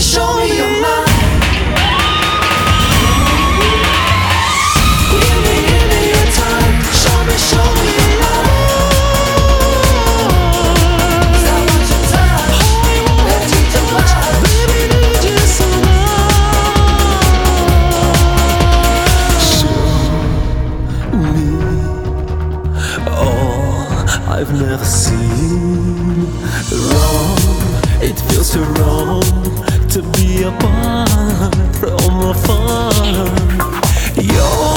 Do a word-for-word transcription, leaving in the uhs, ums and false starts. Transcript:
show me your mind. Give me, give me your time. Show me, show me your love. 'Cause I want your touch. Let's keep the vibe. Baby, need you so much. Show me all I've never seen. Wrong, it feels so wrong to be apart from the fun. You're